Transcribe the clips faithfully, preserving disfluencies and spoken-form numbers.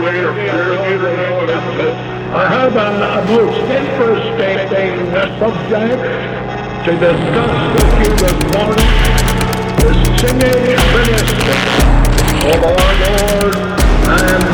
way of doing it. I have a, a most interesting subject to discuss with you this morning. The singing ministry of our Lord and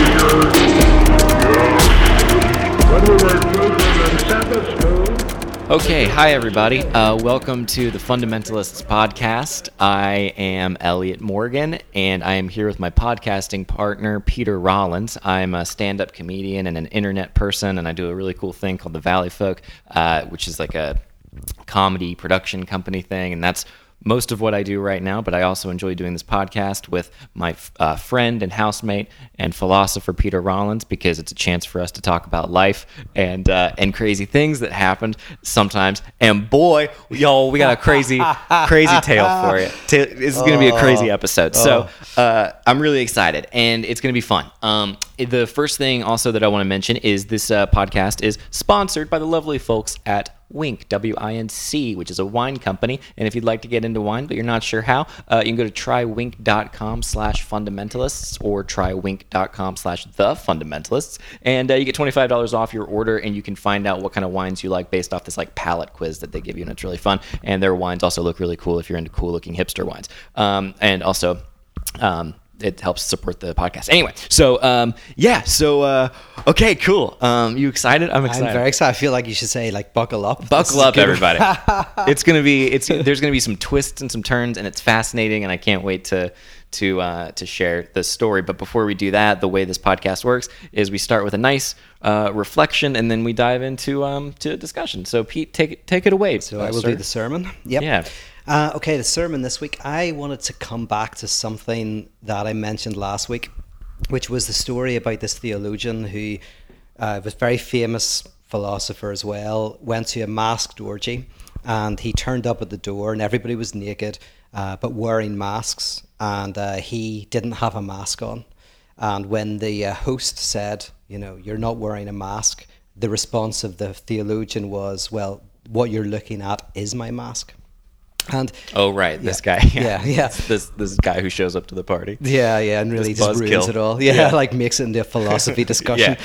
Savior. When we were children in Sabbath school. Okay, hi everybody. Uh, welcome to the Fundamentalists podcast. I am Elliot Morgan, and I am here with my podcasting partner, Peter Rollins. I'm a stand-up comedian and an internet person, and I do a really cool thing called The Valley Folk, uh, which is like a comedy production company thing, and that's most of what I do right now, but I also enjoy doing this podcast with my uh, friend and housemate and philosopher Peter Rollins, because it's a chance for us to talk about life and uh, and crazy things that happened sometimes. And boy, y'all, we got a crazy, crazy tale for you. It's going to be a crazy episode. So uh, I'm really excited, and it's going to be fun. Um, the first thing also that I want to mention is this uh, podcast is sponsored by the lovely folks at Winc, W I N C, which is a wine company. And if you'd like to get into wine, but you're not sure how, uh, you can go to trywinc.com slash fundamentalists or trywinc.com slash the fundamentalists. And uh, you get twenty-five dollars off your order, and you can find out what kind of wines you like based off this like palate quiz that they give you, and it's really fun. And their wines also look really cool if you're into cool looking hipster wines. Um, and also, um, it helps support the podcast. Anyway, so um, yeah, so uh, okay, cool. Um, you excited? I'm excited. I'm very excited. I feel like you should say like buckle up. Buckle up, everybody. It's gonna be. It's there's gonna be some twists and some turns, and it's fascinating, and I can't wait to to uh, to share the story. But before we do that, the way this podcast works is we start with a nice uh, reflection, and then we dive into um, to discussion. So Pete, take it take it away. So I will sir. do the sermon. Yep. Yeah. Uh, okay, the sermon this week, I wanted to come back to something that I mentioned last week, which was the story about this theologian who uh, was a very famous philosopher as well, went to a masked orgy, and he turned up at the door and everybody was naked, uh, but wearing masks, and uh, he didn't have a mask on. And when the uh, host said, you know, you're not wearing a mask, the response of the theologian was, well, what you're looking at is my mask. And oh right, this yeah, guy. Yeah, yeah. This this guy who shows up to the party. Yeah, yeah, and really This just ruins buzzkill. it all. Yeah, Yeah. like makes it into a philosophy discussion.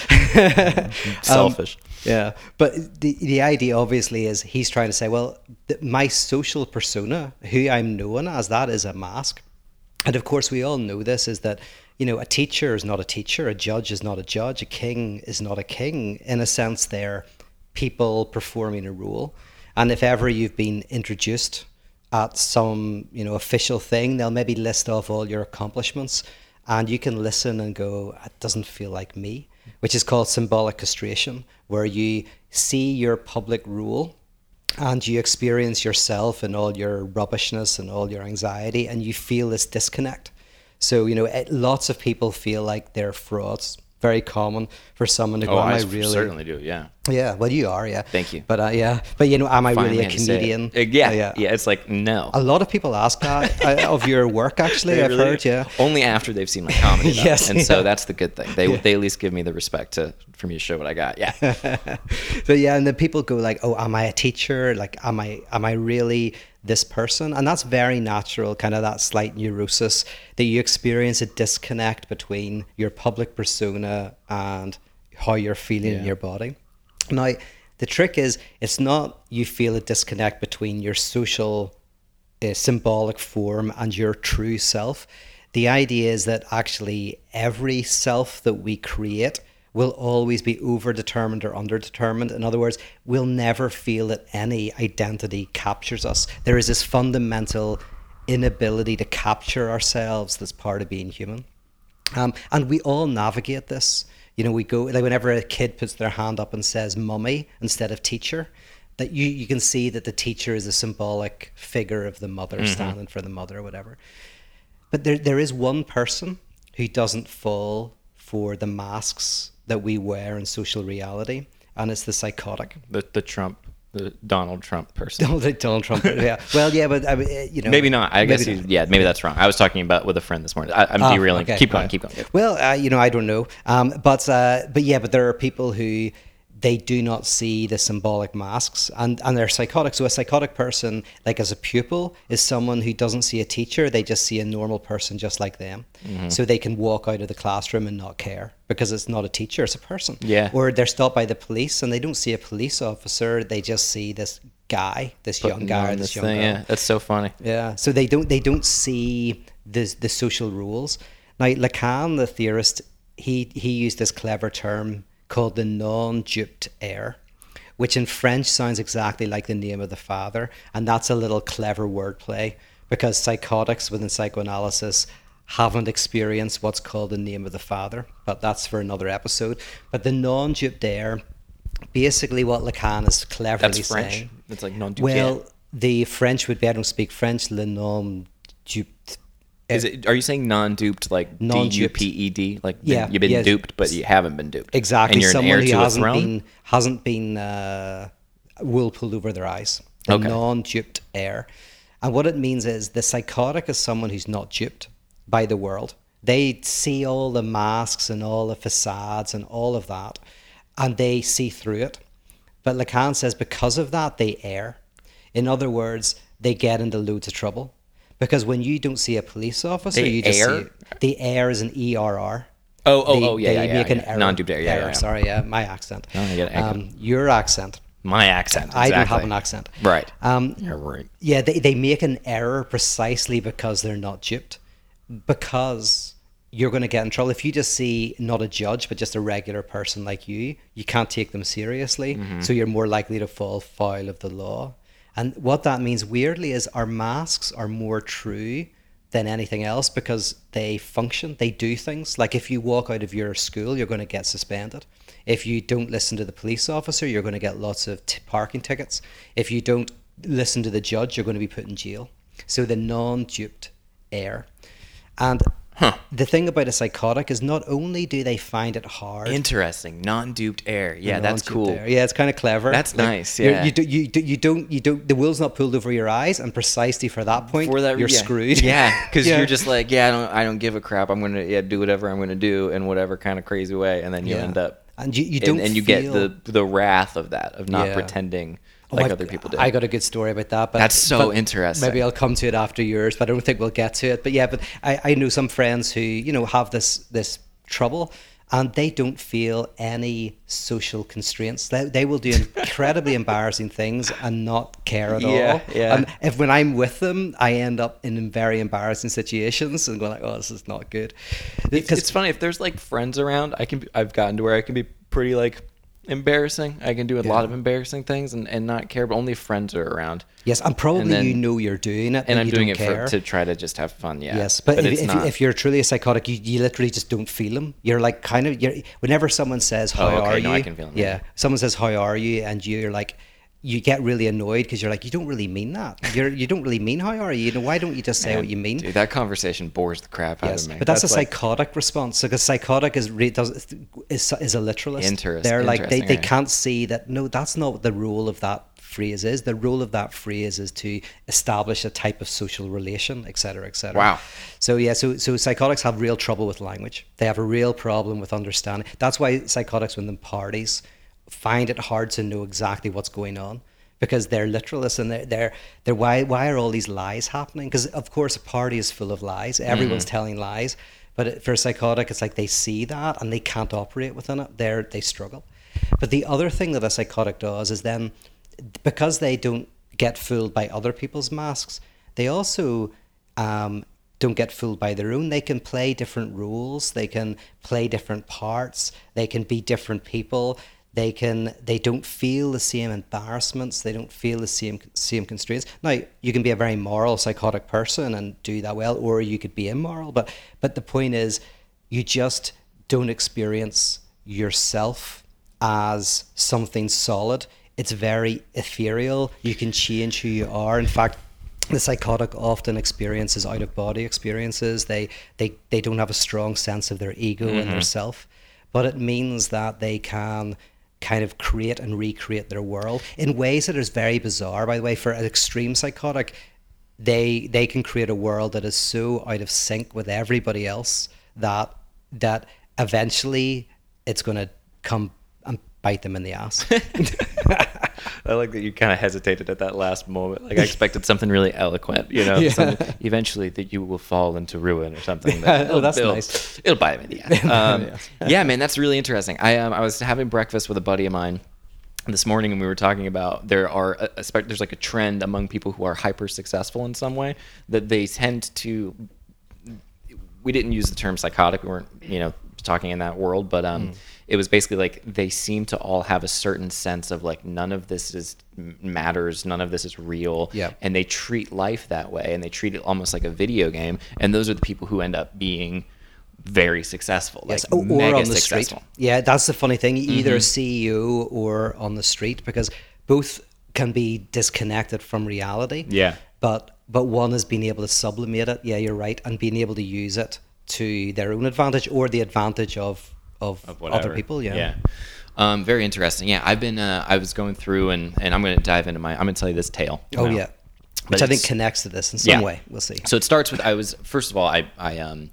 Selfish. Um, yeah, but the the idea obviously is he's trying to say, well, th- my social persona, who I'm known as, that is a mask. And of course, we all know this, is that, you know, a teacher is not a teacher, a judge is not a judge, a king is not a king. In a sense, they're people performing a role. And if ever you've been introduced at some, you know, official thing, they'll maybe list off all your accomplishments, and you can listen and go, it doesn't feel like me, which is called symbolic castration, where you see your public role and you experience yourself and all your rubbishness and all your anxiety, and you feel this disconnect. So, you know, it, lots of people feel like they're frauds. Very common for someone to go, Oh, am I, I really? certainly do. Yeah. Yeah, well, you are, yeah. Thank you. But uh, yeah, but you know, am I Finally really a had to say it. comedian? Uh, yeah, Uh, yeah, yeah. It's like no. A lot of people ask that uh, of your work, actually. They I've really heard, do. yeah. Only after they've seen my comedy. though. Yes, and so yeah. that's the good thing. They Yeah. they at least give me the respect to for me to show what I got. Yeah. So yeah, and then people go like, "Oh, am I a teacher? Like, am I am I really this person?" And that's very natural, kind of that slight neurosis that you experience, a disconnect between your public persona and how you're feeling Yeah. in your body. Now, the trick is, it's not you feel a disconnect between your social uh, symbolic form and your true self. The idea is that actually every self that we create will always be over-determined or underdetermined. In other words, we'll never feel that any identity captures us. There is this fundamental inability to capture ourselves that's part of being human. Um, and we all navigate this. You know, we go, like whenever a kid puts their hand up and says mummy instead of teacher, that you, you can see that the teacher is a symbolic figure of the mother, mm-hmm. standing for the mother or whatever. But there there is one person who doesn't fall for the masks that we wear in social reality, and it's the psychotic. The the Trump, the Donald Trump person. Donald, Donald Trump, yeah. Well, yeah, but I mean, you know, maybe not. I guess, maybe he's, yeah, maybe that's wrong. I was talking about with a friend this morning. I, I'm Oh, derailing. okay. Keep going, Right. keep going. Well, uh, you know, I don't know, um, but uh, but yeah, but there are people who they do not see the symbolic masks, and, and they're psychotic. So a psychotic person, like as a pupil, is someone who doesn't see a teacher, they just see a normal person just like them. Mm-hmm. So they can walk out of the classroom and not care because it's not a teacher, it's a person. Yeah. Or they're stopped by the police and they don't see a police officer, they just see this guy, this Putting young guy, or this this young thing, girl. yeah, that's so funny. Yeah. So they don't they don't see the the social rules. Now Lacan, the theorist, he he used this clever term called the non-duped heir, which in French sounds exactly like the name of the father, and that's a little clever wordplay because psychotics within psychoanalysis haven't experienced what's called the name of the father, but that's for another episode. But the non-duped heir, basically what Lacan is cleverly That's French. saying. It's like non-duped. Well, the French would be, I don't speak French, le non-duped. Is it? Are you saying non-duped, like D U P E D? Like Yeah, you've been yeah. duped, but you haven't been duped. Exactly, And you're an someone heir who to a hasn't throne? been hasn't been uh, wool pulled over their eyes. The Okay. non-duped heir, and what it means is the psychotic is someone who's not duped by the world. They see all the masks and all the facades and all of that, and they see through it. But Lacan says because of that, they err. In other words, they get into loads of trouble. Because when you don't see a police officer, They you just err? see the err is an E R R. Oh, oh, They- oh, yeah, they yeah, yeah, make an yeah. error. Non-duped heir, yeah, error, yeah, yeah. Sorry, yeah, my accent. No, I get it, I get Um, your accent. My accent. I don't have exactly. an accent. Right. Um, You're right. yeah, they, they make an error precisely because they're not duped. Because you're going to get in trouble. If you just see not a judge, but just a regular person like you, you can't take them seriously. Mm-hmm. So you're more likely to fall foul of the law. And what that means, weirdly, is our masks are more true than anything else because they function, they do things. Like if you walk out of your school, you're going to get suspended. If you don't listen to the police officer, you're going to get lots of t- parking tickets. If you don't listen to the judge, you're going to be put in jail. So the non-duped heir. And Huh. the thing about a psychotic is not only do they find it hard. Interesting. Non-duped heir. Yeah, that's non-duped cool. heir. Yeah, it's kind of clever. That's Like, nice, you're- yeah. You, do, you, do, you don't, you don't, the wool's not pulled over your eyes, and precisely for that point, For that, you're yeah. screwed. Yeah, because Yeah. you're just like, yeah, I don't, I don't give a crap. I'm gonna, yeah, do whatever I'm gonna do in whatever kind of crazy way, and then you Yeah. end up, And you, you and, don't and you feel, get the the wrath of that of not Yeah. pretending Oh, like I- other people do. I got a good story about that. But That's so but interesting. Maybe I'll come to it after yours, but I don't think we'll get to it. But yeah, but I, I know some friends who, you know, have this this trouble and they don't feel any social constraints. They, they will do incredibly embarrassing things and not care at Yeah, all. yeah. And if when I'm with them, I end up in very embarrassing situations and going like, oh, this is not good. It's, Because it's funny if there's like friends around. I can, be, I've gotten to where I can be pretty like embarrassing. I can do a Yeah. lot of embarrassing things and, and not care, but only if friends are around. yes, and probably And then- you know you're doing it, And but I'm you doing don't it care. for, to try to just have fun. Yeah. Yes, but, if, it's if, not. if you're truly a psychotic, you, you literally just don't feel them. You're like kind of you're whenever someone says how Oh, okay, are no, you, I can feel 'em, yeah. yeah. Someone says how are you, and you're like, you get really annoyed because you're like, you don't really mean that. You're you don't really mean how are you. You know, why don't you just say Man, what you mean? Dude, that conversation bores the crap out Yes, of me. but that's, a like- psychotic response because psychotic is re- does is is a literalist. Interest- They're like they, interesting, they right. can't see that. No, that's not what the role of that phrase is. The role of that phrase is to establish a type of social relation, et cetera, et cetera. Wow. So yeah, so so psychotics have real trouble with language. They have a real problem with understanding. That's why psychotics, when in parties, find it hard to know exactly what's going on. Because they're literalists and they're, they're, they're why, why are all these lies happening? Because, of course, a party is full of lies. Everyone's telling lies. But it- for a psychotic, it's like they see that and they can't operate within it. They're, they struggle. But the other thing that a psychotic does is then, because they don't get fooled by other people's masks, they also um, don't get fooled by their own. They can play different roles. They can play different parts. They can be different people. They can. They don't feel the same embarrassments. They don't feel the same same constraints. Now, you can be a very moral, psychotic person and do that well, or you could be immoral. But but the point is, you just don't experience yourself as something solid. It's very ethereal. You can change who you are. In fact, the psychotic often experiences out of body experiences. They they they don't have a strong sense of their ego and their self, but it means that they can kind of create and recreate their world in ways that is very bizarre. By the way, for an extreme psychotic, they they can create a world that is so out of sync with everybody else that that eventually it's going to come and bite them in the ass. I like that you kind of hesitated at that last moment. Like I expected something really eloquent, you know. Yeah. Something, eventually, that you will fall into ruin or something. Yeah, oh, that's it'll, nice. It'll bite him in the ass. Um, yeah, man, that's really interesting. I um, I was having breakfast with a buddy of mine this morning, and we were talking about there are a, a, there's like a trend among people who are hyper successful in some way that they tend to. We didn't use the term psychotic. We weren't, you know, talking in that world, but um. Mm. It was basically like they seem to all have a certain sense of like none of this is matters, none of this is real, yeah. and they treat life that way, and they treat it almost like a video game. And those are the people who end up being very successful, yes. like or mega on the successful. Street. Yeah, that's the funny thing. Either Mm-hmm. a C E O or on the street, because both can be disconnected from reality. Yeah, but but one has been able to sublimate it. Yeah, you're right, and being able to use it to their own advantage or the advantage of. Of, of other people, yeah. Yeah. Um, very interesting. Yeah, I've been, uh, I was going through and, and I'm going to dive into my, I'm going to tell you this tale. Oh, now. yeah. Which But I think it's- connects to this in some yeah. way. We'll see. So it starts with, I was, first of all, I, I, um,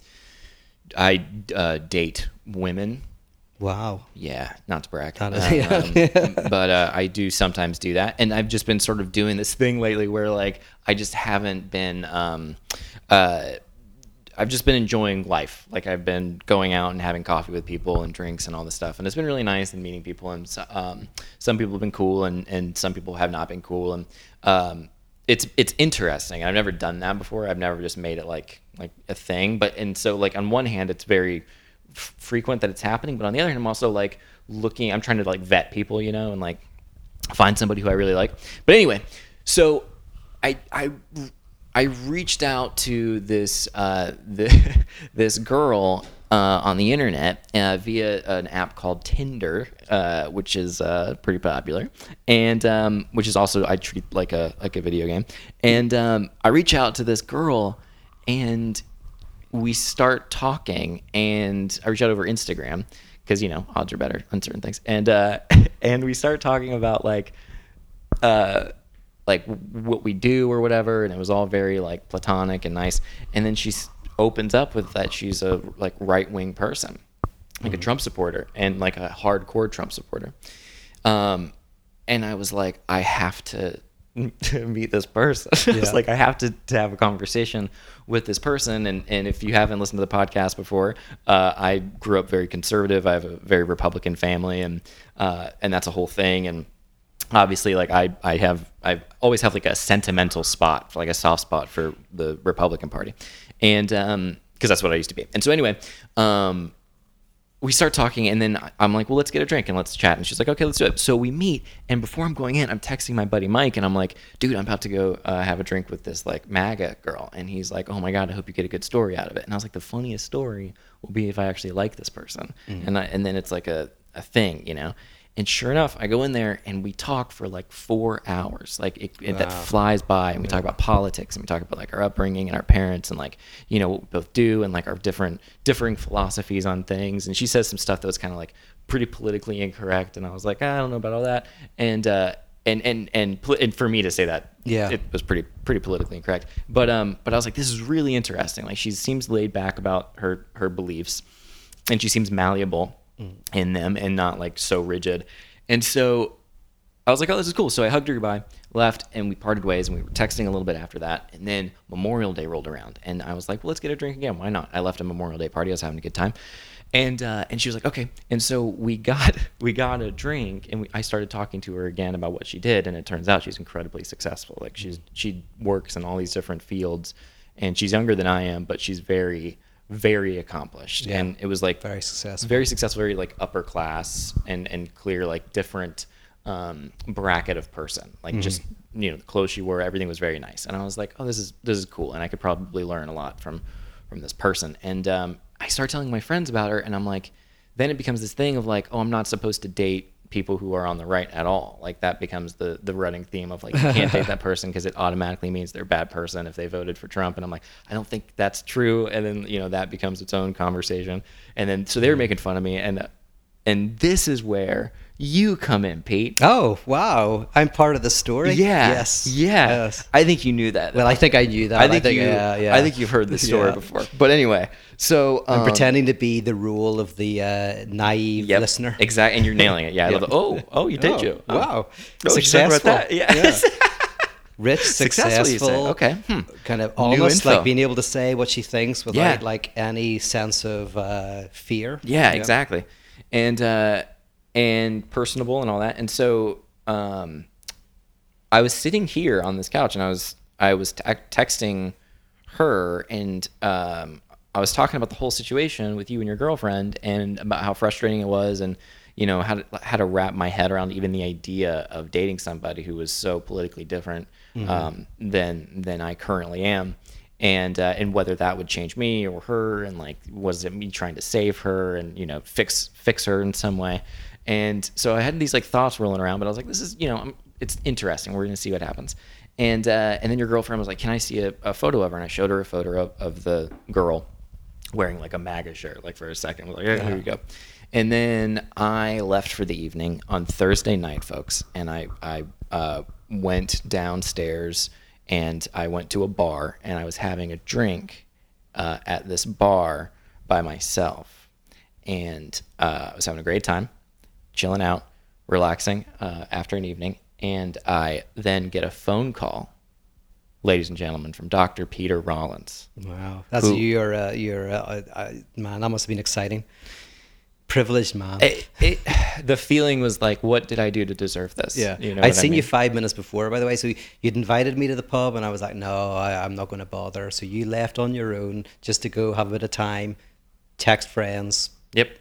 I uh, date women. Wow. Yeah, not to brag. That is- Uh, yeah. um, but uh, I do sometimes do that. And I've just been sort of doing this thing lately where like, I just haven't been, um, uh, I've just been enjoying life. Like I've been going out and having coffee with people and drinks and all this stuff. And it's been really nice and meeting people. And so, um, some people have been cool and, and some people have not been cool. And um, it's it's interesting. I've never done that before. I've never just made it like like a thing. But and so like on one hand, it's very f- frequent that it's happening. But on the other hand, I'm also like looking. I'm trying to like vet people, you know, and like find somebody who I really like. But anyway, so I I. I reached out to this uh, the, this girl uh, on the internet uh, via an app called Tinder, uh, which is uh, pretty popular, and um, which is also I treat like a like a video game. And um, I reach out to this girl, and we start talking, and I reach out over Instagram because you know odds are better on certain things, and uh, and we start talking about like. Uh, like what we do or whatever, and it was all very like platonic and nice. And then she s- opens up with that she's a like right-wing person, like mm-hmm. a Trump supporter and like a hardcore Trump supporter. Um, and I was like, I have to, to meet this person. Yeah. It's like I have to, to have a conversation with this person. And and if you haven't listened to the podcast before, uh, I grew up very conservative. I have a very Republican family, and uh, and that's a whole thing. And obviously, like I, I have, I always have like a sentimental spot, like a soft spot for the Republican Party, and um, because that's what I used to be. And so anyway, um, we start talking, and then I'm like, well, let's get a drink and let's chat. And she's like, okay, let's do it. So we meet, and before I'm going in, I'm texting my buddy Mike, and I'm like, dude, I'm about to go uh, have a drink with this like MAGA girl, and he's like, oh my god, I hope you get a good story out of it. And I was like, the funniest story will be if I actually like this person, mm. and I, and then it's like a a thing, you know. And sure enough, I go in there and we talk for like four hours. Like it, it, wow. that flies by, and we yeah. talk about politics, and we talk about like our upbringing and our parents, and like you know what we both do, and like our different differing philosophies on things. And she says some stuff that was kind of like pretty politically incorrect, and I was like, I don't know about all that. And uh, and and and and for me to say that, yeah, it was pretty pretty politically incorrect. But um, but I was like, this is really interesting. Like she seems laid back about her her beliefs, and she seems malleable in them and not like so rigid. And so I was like, oh, this is cool. So I hugged her goodbye, left, and we parted ways, and we were texting a little bit after that. And then Memorial Day rolled around, and I was like, well, let's get a drink again. Why not? I left a Memorial Day party. I was having a good time. And uh, and she was like, okay. And so we got we got a drink, and we, I started talking to her again about what she did, and it turns out she's incredibly successful. Like she's she works in all these different fields, and she's younger than I am, but she's very very accomplished. Yeah. And it was like very successful very successful very like upper class and and clear, like different um bracket of person, like mm-hmm. just you know the clothes she wore, everything was very nice. And I was like, oh, this is this is cool, and I could probably learn a lot from from this person. And um I start telling my friends about her, and I'm like, then it becomes this thing of like, oh, I'm not supposed to date people who are on the right at all. Like that becomes the the running theme of like, you can't date that person because it automatically means they're a bad person if they voted for Trump. And I'm like, I don't think that's true. And then you know that becomes its own conversation. And then so they were making fun of me, and and this is where you come in, Pete. Oh, wow. I'm part of the story? Yeah. Yes. Yeah. Yes. I think you knew that. Well, I think I knew that. I think, you. yeah, yeah. I think you've heard this story Yeah. before. But anyway, so um, I'm pretending to be the role of the uh, naive yep, listener. Exactly, and you're nailing it. Yeah, I Yeah. love it. Oh, oh, you did Oh, you? Oh. wow. Oh, we should talk Successful. about that. Yes. Rich, Successful, successful. you say. Okay. Hmm. Kind of New honest, info. like being able to say what she thinks without Yeah. like any sense of uh, fear. Yeah, exactly, and uh, and personable and all that. And so um, I was sitting here on this couch, and I was I was te- texting her, and um, I was talking about the whole situation with you and your girlfriend, and about how frustrating it was, and you know how to how to wrap my head around even the idea of dating somebody who was so politically different Mm-hmm. um, than than I currently am. And uh, and whether that would change me or her, and like was it me trying to save her and you know fix fix her in some way, and so I had these like thoughts rolling around, but I was like, this is you know I'm, it's interesting. We're gonna see what happens, and uh, and then your girlfriend was like, can I see a, a photo of her? And I showed her a photo of, of the girl wearing like a MAGA shirt, like for a second. We're like, yeah, here you go. And then I left for the evening on Thursday night, folks, and I I uh, went downstairs. And I went to a bar, and I was having a drink uh, at this bar by myself. And uh, I was having a great time, chilling out, relaxing uh, after an evening. And I then get a phone call, ladies and gentlemen, from Doctor Peter Rollins. Wow, that's Who- your uh, your uh, uh, man. That must have been exciting. Privileged man. It, it, the feeling was like, what did I do to deserve this? Yeah, You know I'd what I seen you mean? five minutes before, by the way. So you'd invited me to the pub, and I was like, "No, I, I'm not going to bother." So you left on your own just to go have a bit of time, text friends. Yep.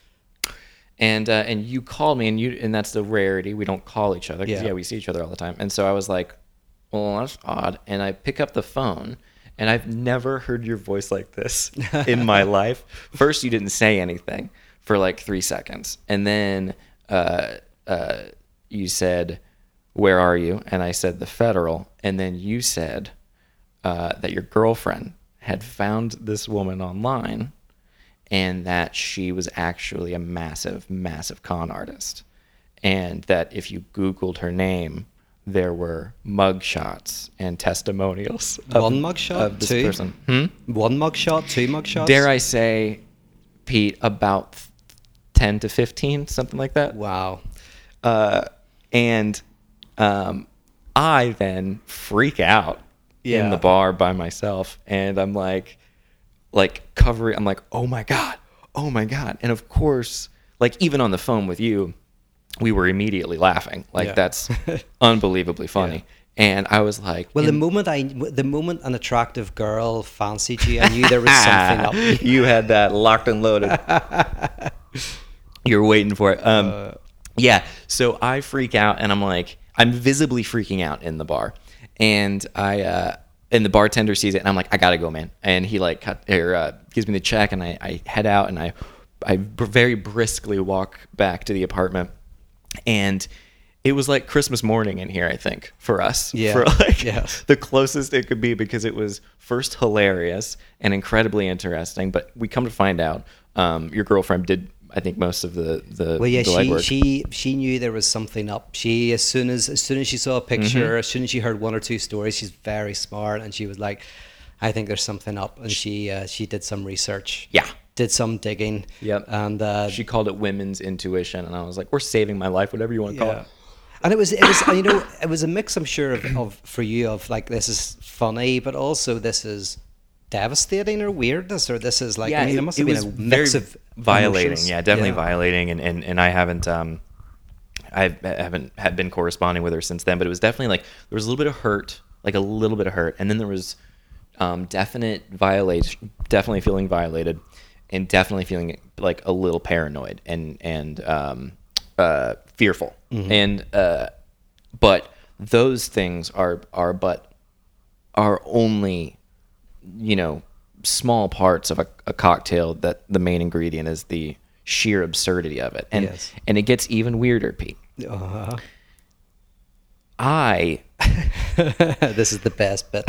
And uh, and you called me, and you and that's the rarity. We don't call each other. 'Cause, Yeah. yeah, we see each other all the time. And so I was like, well, that's odd. And I pick up the phone, and I've never heard your voice like this in my life. First, you didn't say anything for like three seconds, and then uh, uh, you said, "Where are you?" And I said, "The Federal." And then you said uh, that your girlfriend had found this woman online, and that she was actually a massive, massive con artist, and that if you Googled her name, there were mugshots and testimonials. Of, One mugshot, of this two? person. Hmm? One mugshot, two mugshots. Dare I say, Pete, about ten to fifteen, something like that. Wow. Uh, and um, I then freak out Yeah. in the bar by myself, and I'm like, like covering. I'm like, oh my god, oh my god, and of course, like even on the phone with you, we were immediately laughing. Like Yeah. that's unbelievably funny. And I was like, Well, the in- moment I, the moment an attractive girl fancied you, I knew there was something up. you had that locked and loaded. You're waiting for it. Um, Uh. yeah. So I freak out, and I'm like, I'm visibly freaking out in the bar, and I, uh, and the bartender sees it, and I'm like, I gotta go, man. And he like cut, or, uh, gives me the check, and I, I head out, and I, I br- very briskly walk back to the apartment, and it was like Christmas morning in here, I think, for us. Yeah. For like Yes. the closest it could be, because it was first hilarious and incredibly interesting. But we come to find out, um, your girlfriend did, I think, most of the the, Well, yeah, the she legwork. she she knew there was something up. She as soon as as soon as she saw a picture, Mm-hmm. as soon as she heard one or two stories, she's very smart, and she was like, "I think there's something up." And she uh, she did some research. Yeah. Did some digging. Yep. And uh, She called it women's intuition, and I was like, "We're saving my life, whatever you want to call Yeah. it." And it was, it was, you know, it was a mix, I'm sure, of, of for you of like this is funny, but also this is devastating or weirdness, or this is like, I mean, it, must have been a mix very of violating. emotions. Yeah, definitely Yeah. violating, and, and and I haven't um, I haven't had been corresponding with her since then. But it was definitely like there was a little bit of hurt, like a little bit of hurt, and then there was um, definite violation, definitely feeling violated, and definitely feeling like a little paranoid and and um, uh, fearful, Mm-hmm. and uh, but those things are are but are only, you know, small parts of a, a cocktail that the main ingredient is the sheer absurdity of it. And Yes. and it gets even weirder, Pete. Uh-huh. I This is the best bit.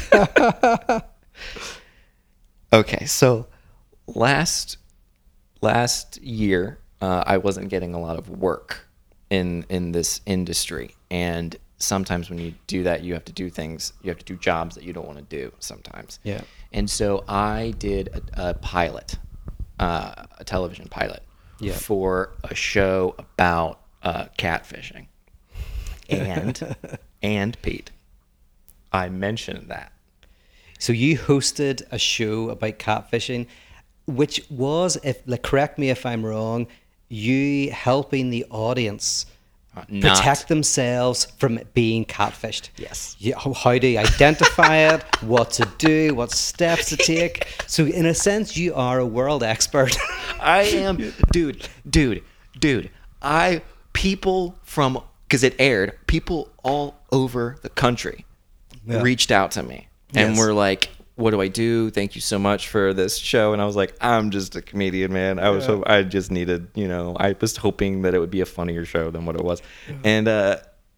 okay, so last last year uh, I wasn't getting a lot of work in in this industry, and sometimes when you do that, you have to do things, you have to do jobs that you don't want to do sometimes. Yeah. And so I did a, a pilot, uh, a television pilot, Yeah. for a show about uh, catfishing. And and Pete, I mentioned that. So you hosted a show about catfishing, which was, if like, correct me if I'm wrong, you helping the audience Uh, not- protect themselves from being catfished. Yes. You, how, how do you identify it? What to do? What steps to take? So in a sense, you are a world expert. I am, dude, dude, dude. I people from because it aired. People all over the country Yeah. reached out to me and Yes. were like, "What do I do? Thank you so much for this show." And I was like, "I'm just a comedian, man. I was, ho- I just needed, you know, I was hoping that it would be a funnier show than what it was." And uh,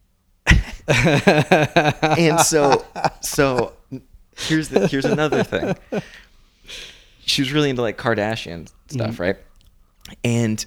and so, so here's the, here's another thing. She was really into like Kardashian stuff, right? And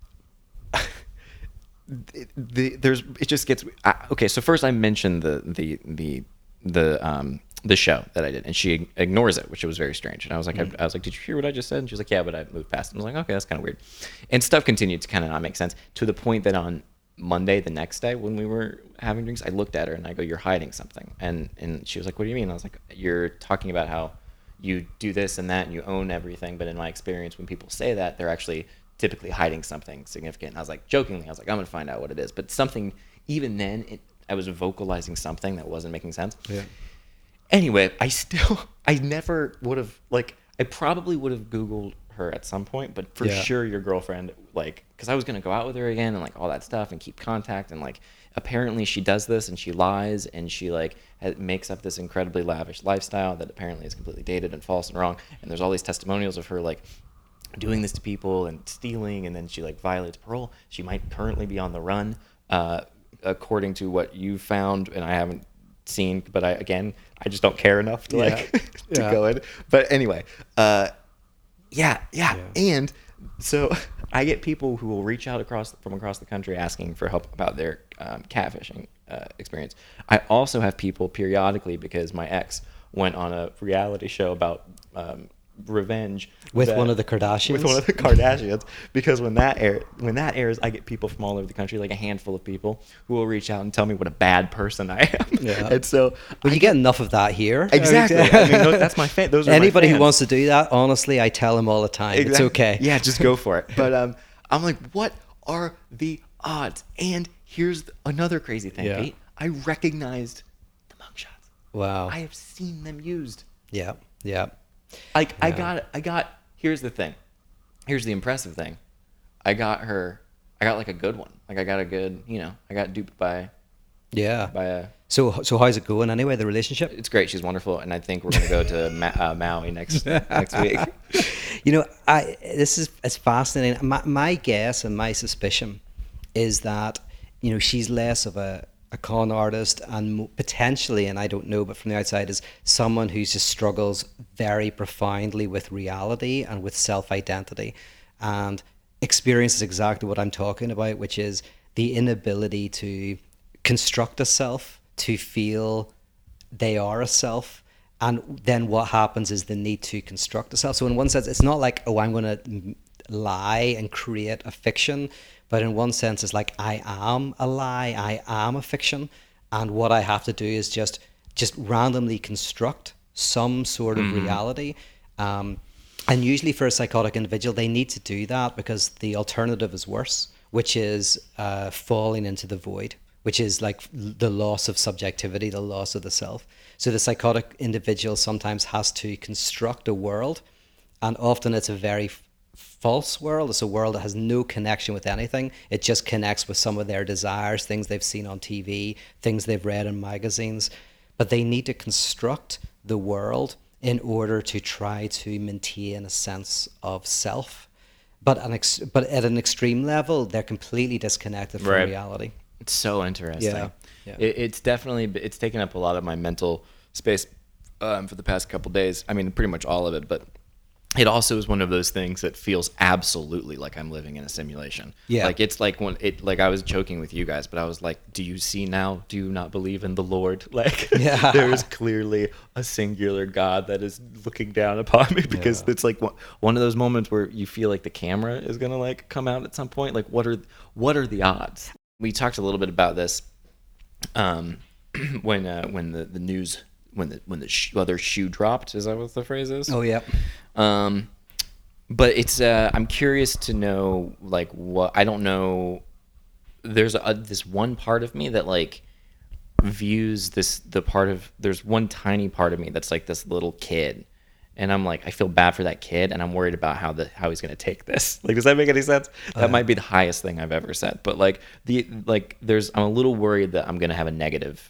the, the there's it just gets I, okay. So first I mentioned the the the the um the show that I did, and she ignores it, which was very strange. And I was like, I, I was like, "Did you hear what I just said?" And she was like, "Yeah, but I moved past it." I was like, "Okay, that's kind of weird." And stuff continued to kind of not make sense, to the point that on Monday, the next day, when we were having drinks, I looked at her and I go, "You're hiding something." And and she was like, "What do you mean?" I was like, "You're talking about how you do this and that and you own everything, but in my experience, when people say that, they're actually typically hiding something significant." And I was like, jokingly, I was like, "I'm gonna find out what it is." But something, even then, it, I was vocalizing something that wasn't making sense. Yeah. Anyway, I still, I never would have, like, I probably would have Googled her at some point, but for Yeah. sure your girlfriend, like, because I was going to go out with her again and, like, all that stuff and keep contact. And, like, apparently she does this and she lies and she, like, ha- makes up this incredibly lavish lifestyle that apparently is completely dated and false and wrong. And there's all these testimonials of her, like, doing this to people and stealing, and then she, like, violates parole. She might currently be on the run, uh, according to what you found, and I haven't seen, but I again I just don't care enough to like Yeah. to Yeah. go in. But anyway, uh yeah, yeah Yeah. and so I get people who will reach out across from across the country asking for help about their um, catfishing uh, experience. I also have people periodically, because my ex went on a reality show about um revenge With that- one of the Kardashians? with one of the Kardashians, because when that air when that airs, I get people from all over the country, like a handful of people, who will reach out and tell me what a bad person I am. Yeah. And so Well, you get enough of that here. exactly. I mean, those, that's my fan. Those are my Anybody who fans. wants to do that, honestly, I tell them all the time. It's Exactly. okay. Yeah, just go for it. But um, I'm like, what are the odds? And here's th- another crazy thing, Yeah. Pete. I recognized the mugshots. Wow. I have seen them used. Yeah. Yeah. Like I Yeah. got, I got. Here's the thing. Here's the impressive thing. I got her. I got like a good one. Like I got a good. You know, I got duped by Yeah. by a. So, so how's it going anyway? The relationship? It's great. She's wonderful, and I think we're gonna go to Ma- uh, Maui next next week. You know, I this is it's fascinating. My my guess and my suspicion is that, you know, she's less of a, a con artist and mo- potentially, and I don't know, but from the outside, is someone who just struggles very profoundly with reality and with self-identity, and experiences exactly what I'm talking about, which is the inability to construct a self, to feel they are a self. And then what happens is the need to construct a self. So in one sense, it's not like, oh, I'm going to lie and create a fiction. But in one sense, it's like, I am a lie, I am a fiction. And what I have to do is just just randomly construct some sort of reality. Um, and usually for a psychotic individual, they need to do that because the alternative is worse, which is uh, falling into the void, which is like the loss of subjectivity, the loss of the self. So the psychotic individual sometimes has to construct a world, and often it's a very f- false world. It's a world that has no connection with anything. It just connects with some of their desires, things they've seen on T V, things they've read in magazines. But they need to construct the world in order to try to maintain a sense of self. But an ex- but at an extreme level, they're completely disconnected from Right. reality. It's so interesting. Yeah, yeah. It, it's definitely it's taken up a lot of my mental space um, for the past couple days. I mean, pretty much all of it. But it also is one of those things that feels absolutely like I'm living in a simulation. Yeah. Like it's like when it like I was joking with you guys, but I was like, do you see now? Do you not believe in the Lord? Like Yeah. there is clearly a singular God that is looking down upon me, because Yeah. it's like one, one of those moments where you feel like the camera is gonna like come out at some point. Like what are what are the odds? We talked a little bit about this um, when uh, when the, the news when the when the sh- other shoe dropped. Is that what the phrase is? Oh, yeah. Um, but it's uh, I'm curious to know like what I don't know. There's a, this one part of me that like views this the part of there's one tiny part of me that's like this little kid, and I'm like I feel bad for that kid, and I'm worried about how the how he's gonna take this. Like, does that make any sense? That Uh, might be the highest thing I've ever said, but like the like there's I'm a little worried that I'm gonna have a negative.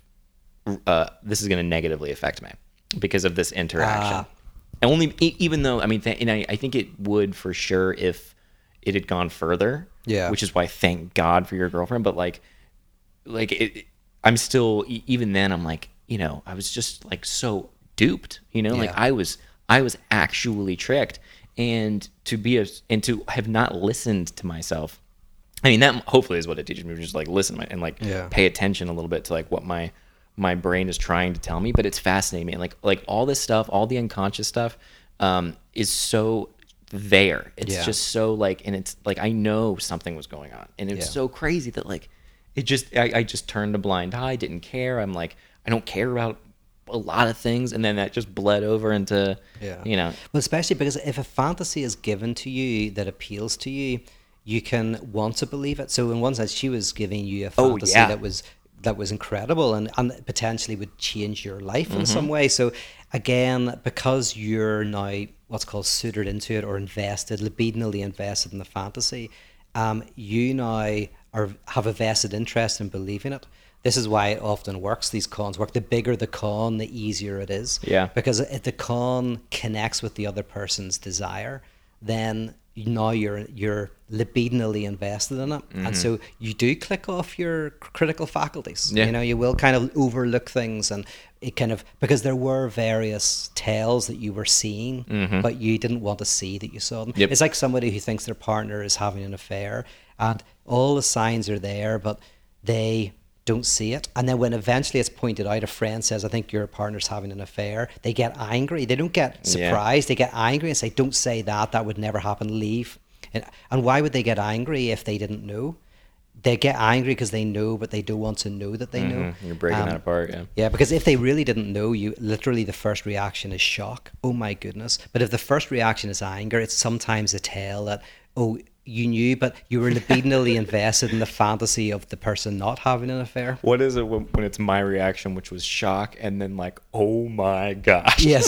Uh, this is gonna negatively affect me because of this interaction. Ah. Only e- even though I mean, th- and I, I think it would for sure if it had gone further. Yeah. Which is why thank God for your girlfriend. But like, like it, I'm still e- even then I'm like, you know, I was just like so duped. You know, like Yeah. I was I was actually tricked, and to be a and to have not listened to myself. I mean, that hopefully is what it teaches me, just like listen and like Yeah. pay attention a little bit to like what my my brain is trying to tell me. But it's fascinating, and like like all this stuff, all the unconscious stuff, um, is so there. It's Yeah. just so like, and it's like I know something was going on, and it's Yeah. so crazy that like it just I, I just turned a blind eye, didn't care. I'm like I don't care about a lot of things, and then that just bled over into Yeah. you know Well, especially because if a fantasy is given to you that appeals to you, you can want to believe it. So in one sense, she was giving you a Oh, fantasy yeah. that was that was incredible and, and potentially would change your life in Mm-hmm. some way. So again, because you're now what's called suited into it or invested, libidinally invested in the fantasy, um, you now are have a vested interest in believing it. This is why it often works. These cons work. The bigger the con, the easier it is. Yeah. Because if the con connects with the other person's desire, then now you're you're libidinally invested in it, and so you do click off your critical faculties. Yeah. You know, you will kind of overlook things, and it kind of because there were various tales that you were seeing, but you didn't want to see that you saw them. Yep. It's like somebody who thinks their partner is having an affair, and all the signs are there, but they don't see it. And then when eventually it's pointed out, a friend says, I think your partner's having an affair, they get angry. They don't get Yeah. surprised. They get angry and say, don't say that. That would never happen. Leave. And, and why would they get angry if they didn't know? They get angry because they know, but they don't want to know that they know. Mhm. You're breaking Um, that apart. Yeah. Yeah, because if they really didn't know, you literally the first reaction is shock. Oh my goodness. But if the first reaction is anger, it's sometimes a tale that, oh, you knew, but you were libidinally invested in the fantasy of the person not having an affair. What is it when, when it's my reaction, which was shock, and then like, oh my gosh, Yes.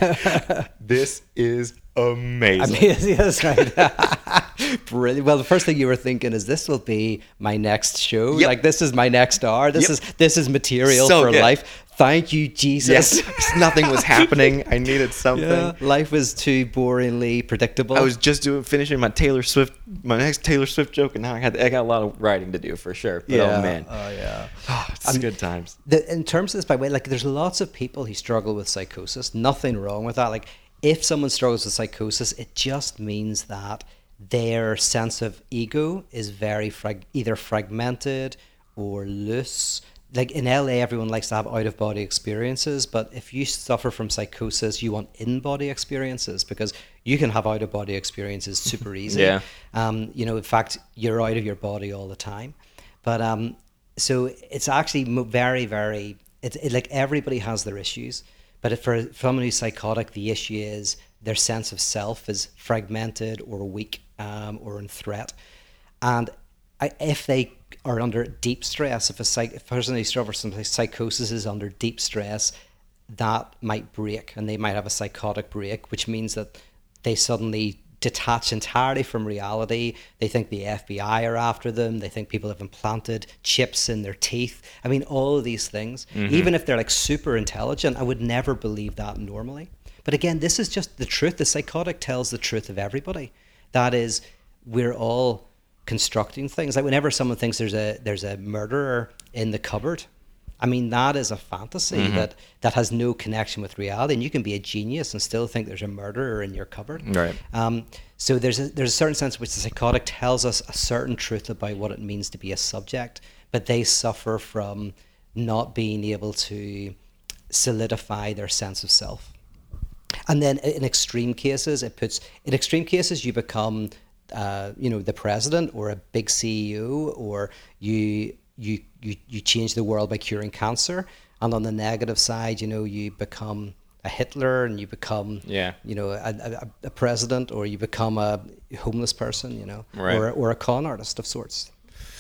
this is amazing. I mean, yes, right. Brilliant. Well, the first thing you were thinking is this will be my next show. Yep. Like this is my next star. This Yep. is this is material So for good. life. Thank you, Jesus. yes, nothing was happening. I needed something. Yeah, life was too boringly predictable. I was just doing finishing my Taylor Swift, my next Taylor Swift joke, and now I had I got a lot of writing to do for sure. But oh man, Oh yeah. it's good times. The, in terms of this, by the way, like there's lots of people who struggle with psychosis. Nothing wrong with that. Like if someone struggles with psychosis, it just means that their sense of ego is very frag- either fragmented or loose. Like in L A, everyone likes to have out of body experiences, but if you suffer from psychosis, you want in body experiences because you can have out of body experiences super easy. Yeah. Um, you know, in fact, you're out of your body all the time. But um, so it's actually mo- very, very, it's it, like everybody has their issues. But if for someone who's psychotic, the issue is their sense of self is fragmented or weak um, or in threat. And I, if they are under deep stress, if a, psych, if a person who suffers from psychosis is under deep stress, that might break and they might have a psychotic break, which means that they suddenly detach entirely from reality. They think the F B I are after them. They think people have implanted chips in their teeth. I mean, all of these things, Mm-hmm. even if they're like super intelligent, I would never believe that normally. But again, this is just the truth. The psychotic tells the truth of everybody. That is, we're all constructing things. Like whenever someone thinks there's a there's a murderer in the cupboard, I mean, that is a fantasy mm-hmm. that, that has no connection with reality. And you can be a genius and still think there's a murderer in your cupboard. Right. Um, so there's a, there's a certain sense in which the psychotic tells us a certain truth about what it means to be a subject, but they suffer from not being able to solidify their sense of self. And then in extreme cases, it puts in extreme cases you become, uh, you know, the president or a big C E O, or you you you you change the world by curing cancer. And on the negative side, you know, you become a Hitler and you become, yeah. you know, a, a, a president, or you become a homeless person, you know, right. or or a con artist of sorts.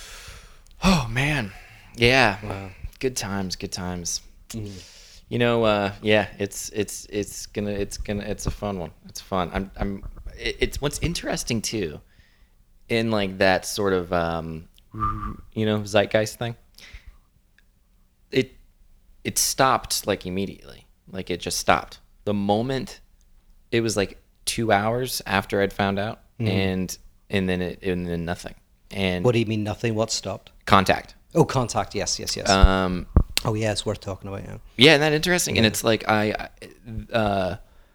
Oh man, yeah, wow. Good times, good times. Mm. You know, uh, yeah, it's it's it's gonna it's gonna it's a fun one. It's fun. I'm I'm. It, it's what's interesting too, in like that sort of um, you know, zeitgeist thing. It it stopped like immediately. Like it just stopped the moment. It was like two hours after I'd found out, mm. and and then it and then nothing. And what do you mean nothing? What stopped? Contact. Oh, contact. Yes, yes, yes. Um. Oh yeah, it's worth talking about. Yeah. Yeah, isn't that interesting? Yeah. And it's like I, uh,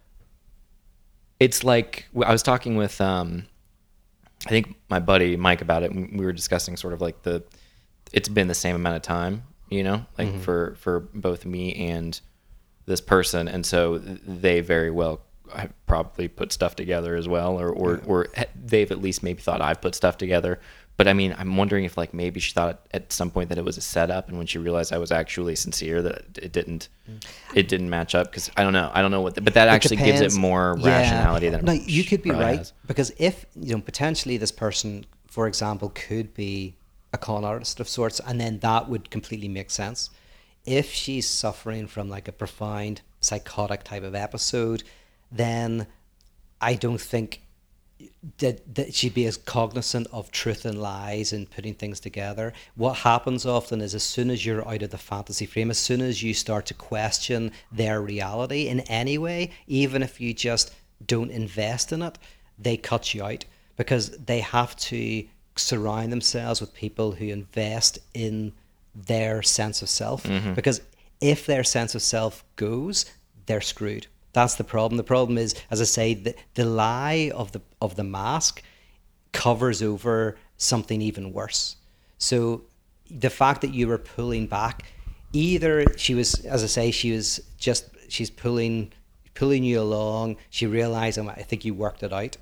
it's like I was talking with, um, I think my buddy Mike about it. And we were discussing sort of like the, it's been the same amount of time, you know, like mm-hmm. for for both me and this person, and so they very well have probably put stuff together as well, or or, yeah. or they've at least maybe thought I've put stuff together. But I mean, I'm wondering if like maybe she thought at some point that it was a setup, and when she realized I was actually sincere, that it didn't, it didn't match up. Because I don't know, I don't know what, the, but that it actually depends. gives it more yeah. rationality than. No, you could be right has. Because if you know potentially this person, for example, could be a con artist of sorts, and then that would completely make sense. If she's suffering from like a profound psychotic type of episode, then I don't think. That, that she'd be as cognizant of truth and lies and putting things together. What happens often is as soon as you're out of the fantasy frame, as soon as you start to question their reality in any way, even if you just don't invest in it, they cut you out, because they have to surround themselves with people who invest in their sense of self. Mm-hmm. Because if their sense of self goes, they're screwed. That's the problem. The problem is, as I say, the, the lie of the of the mask covers over something even worse. So the fact that you were pulling back, either she was, as I say, she was just, she's pulling pulling you along. She realized, I think you worked it out.